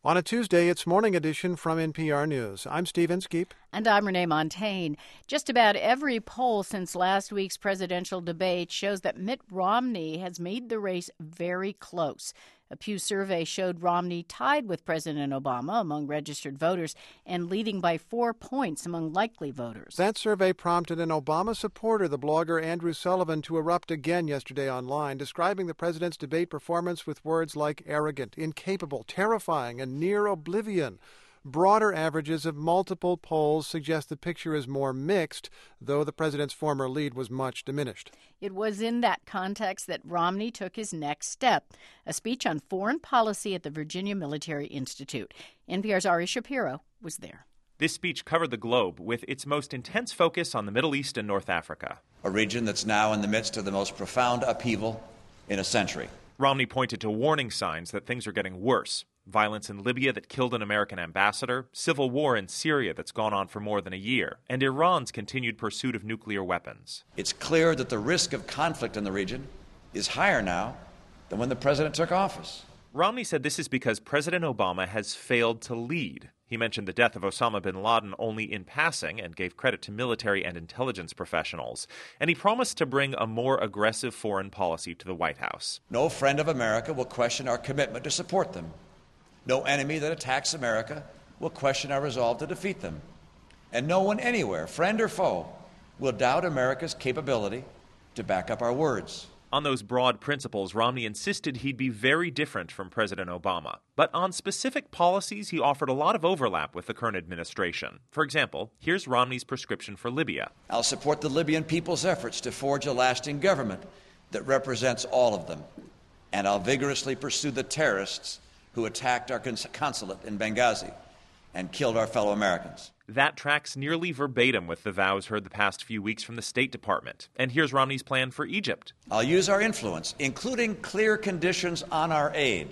On a Tuesday, it's Morning Edition from NPR News. I'm Steve Inskeep. And I'm Renee Montagne. Just about every poll since last week's presidential debate shows that Mitt Romney has made the race very close. A Pew survey showed Romney tied with President Obama among registered voters and leading by 4 points among likely voters. That survey prompted an Obama supporter, the blogger Andrew Sullivan, to erupt again yesterday online, describing the president's debate performance with words like arrogant, incapable, terrifying, and near oblivion. Broader averages of multiple polls suggest the picture is more mixed, though the president's former lead was much diminished. It was in that context that Romney took his next step, a speech on foreign policy at the Virginia Military Institute. NPR's Ari Shapiro was there. This speech covered the globe with its most intense focus on the Middle East and North Africa, a region that's now in the midst of the most profound upheaval in a century. Romney pointed to warning signs that things are getting worse. Violence in Libya that killed an American ambassador, civil war in Syria that's gone on for more than a year, and Iran's continued pursuit of nuclear weapons. It's clear that the risk of conflict in the region is higher now than when the president took office. Romney said this is because President Obama has failed to lead. He mentioned the death of Osama bin Laden only in passing and gave credit to military and intelligence professionals. And he promised to bring a more aggressive foreign policy to the White House. No friend of America will question our commitment to support them. No enemy that attacks America will question our resolve to defeat them. And no one anywhere, friend or foe, will doubt America's capability to back up our words. On those broad principles, Romney insisted he'd be very different from President Obama. But on specific policies, he offered a lot of overlap with the current administration. For example, here's Romney's prescription for Libya. I'll support the Libyan people's efforts to forge a lasting government that represents all of them. And I'll vigorously pursue the terrorists who attacked our consulate in Benghazi and killed our fellow Americans. That tracks nearly verbatim with the vows heard the past few weeks from the State Department. And here's Romney's plan for Egypt. I'll use our influence, including clear conditions on our aid,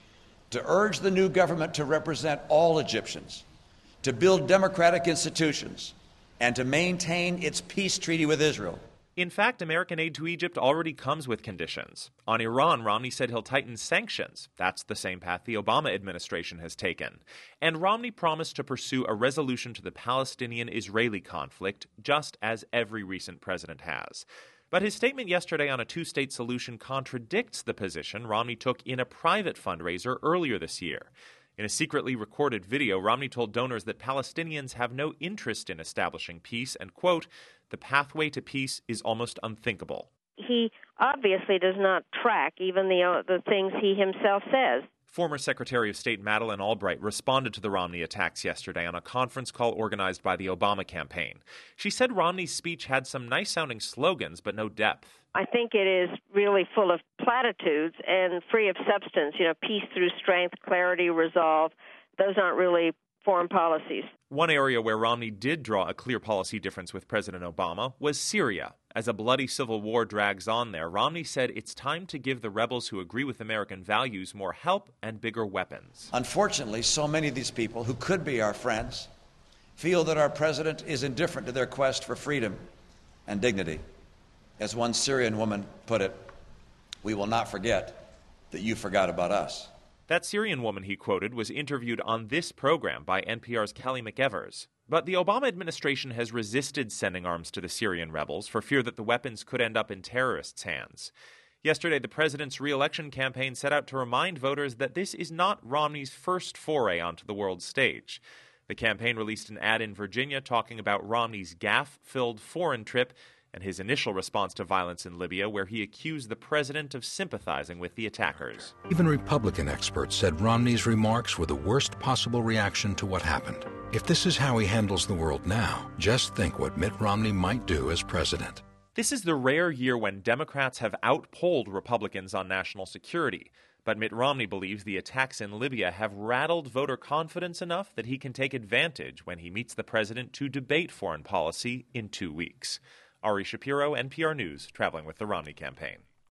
to urge the new government to represent all Egyptians, to build democratic institutions, and to maintain its peace treaty with Israel. In fact, American aid to Egypt already comes with conditions. On Iran, Romney said he'll tighten sanctions. That's the same path the Obama administration has taken. And Romney promised to pursue a resolution to the Palestinian-Israeli conflict, just as every recent president has. But his statement yesterday on a two-state solution contradicts the position Romney took in a private fundraiser earlier this year. In a secretly recorded video, Romney told donors that Palestinians have no interest in establishing peace and, quote, the pathway to peace is almost unthinkable. He obviously does not track even the things he himself says. Former Secretary of State Madeleine Albright responded to the Romney attacks yesterday on a conference call organized by the Obama campaign. She said Romney's speech had some nice-sounding slogans, but no depth. I think it is really full of platitudes and free of substance. Peace through strength, clarity, resolve. Those aren't really foreign policies. One area where Romney did draw a clear policy difference with President Obama was Syria. As a bloody civil war drags on there, Romney said it's time to give the rebels who agree with American values more help and bigger weapons. Unfortunately, so many of these people who could be our friends feel that our president is indifferent to their quest for freedom and dignity. As one Syrian woman put it, we will not forget that you forgot about us. That Syrian woman he quoted was interviewed on this program by NPR's Kelly McEvers. But the Obama administration has resisted sending arms to the Syrian rebels for fear that the weapons could end up in terrorists' hands. Yesterday, the president's re-election campaign set out to remind voters that this is not Romney's first foray onto the world stage. The campaign released an ad in Virginia talking about Romney's gaffe-filled foreign trip and his initial response to violence in Libya, where he accused the president of sympathizing with the attackers. Even Republican experts said Romney's remarks were the worst possible reaction to what happened. If this is how he handles the world now, just think what Mitt Romney might do as president. This is the rare year when Democrats have outpolled Republicans on national security. But Mitt Romney believes the attacks in Libya have rattled voter confidence enough that he can take advantage when he meets the president to debate foreign policy in 2 weeks. Ari Shapiro, NPR News, traveling with the Romney campaign.